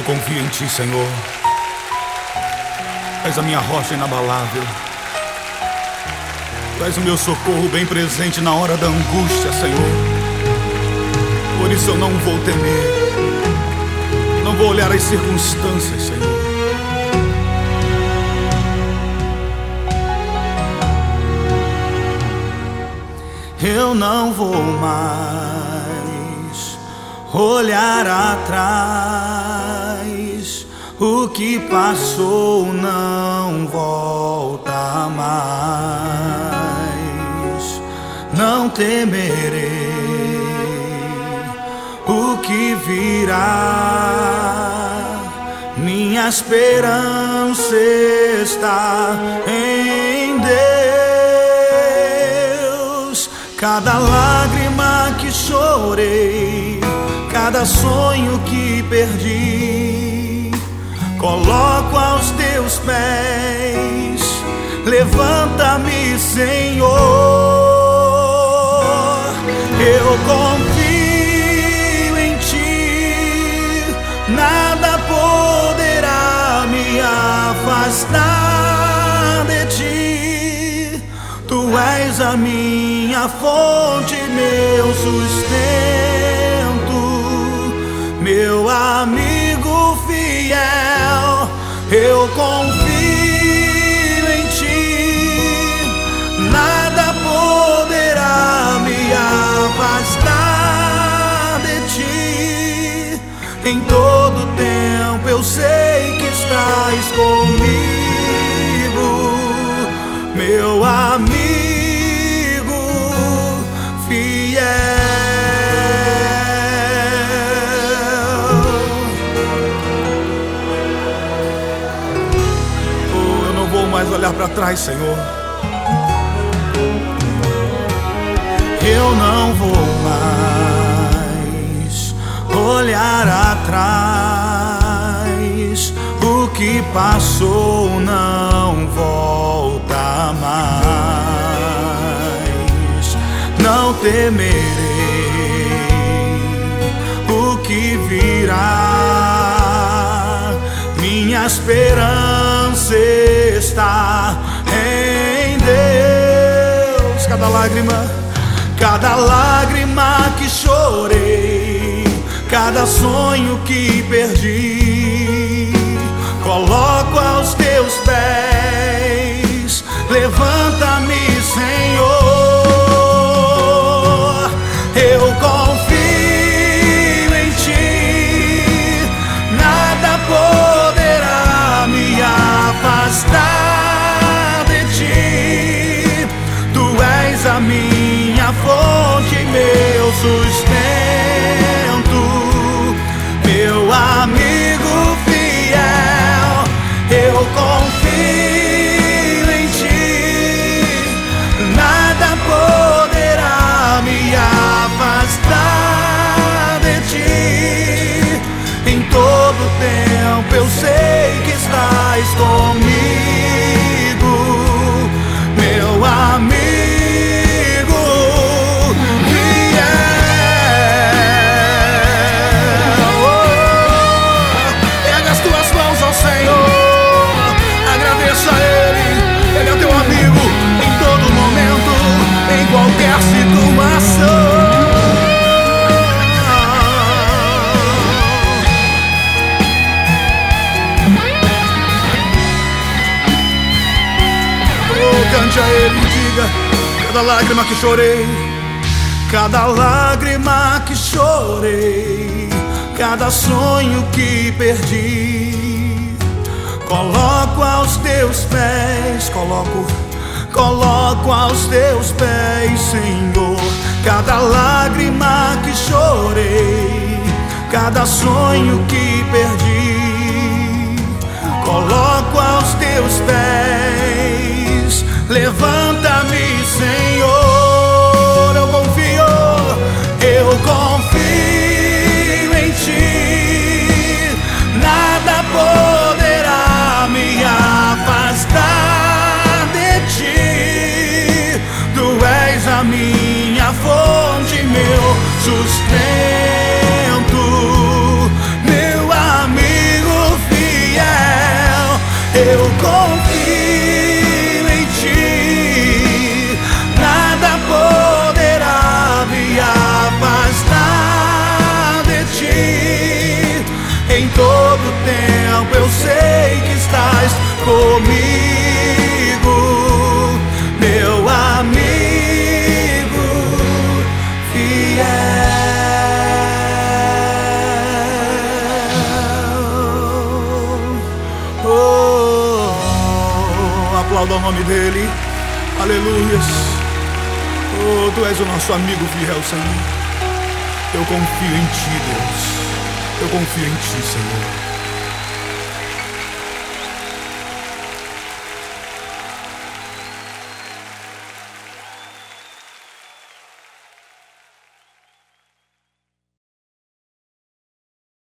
Eu confio em Ti, Senhor. Tu és a minha rocha inabalável. Tu és o meu socorro bem presente na hora da angústia, Senhor. Por isso eu não vou temer, não vou olhar as circunstâncias, Senhor. Eu não vou mais olhar atrás. O que passou não volta mais. Não temerei o que virá. Minha esperança está em Deus. Cada lágrima que chorei, cada sonho que perdi, coloco aos Teus pés. Levanta-me, Senhor. Eu confio em Ti, nada poderá me afastar de Ti. Tu és a minha fonte, meu sustento, meu amigo fiel. Eu confio em Ti, nada poderá me afastar de Ti. Em todo tempo eu sei que estás comigo, meu amigo fiel. Oh, eu não vou mais olhar para trás, Senhor. Eu não vou mais olhar atrás. O que passou não volta mais. Não temerei o que virá. Minha esperança está em Deus. Cada lágrima que chorei, cada sonho que perdi, coloco aos Teus pés. Levanta-me, Senhor. Eu confio em Ti, nada poderá me afastar de Ti. Tu és a minha fonte, meu sustento, meu amigo fiel. Eu confio em Ti, nada poderá me afastar de Ti. Em todo tempo eu sei que estás comigo, meu amigo fiel. Pega as tuas mãos ao Senhor, agradeça a Ele. Ele é teu amigo em todo momento, em qualquer situação. Cante a Ele e diga: cada lágrima que chorei, cada lágrima que chorei, cada sonho que perdi, coloco aos Teus pés. Coloco aos Teus pés, Senhor. Cada lágrima que chorei, cada sonho que perdi, coloco aos Teus pés. Levanta-me, Senhor. Eu confio em Ti, nada poderá me afastar de Ti. Tu és a minha fonte, meu sustento, meu amigo nome dEle. Aleluias. Oh, Tu és o nosso amigo fiel, Senhor. Eu confio em Ti, Deus. Eu confio em Ti, Senhor.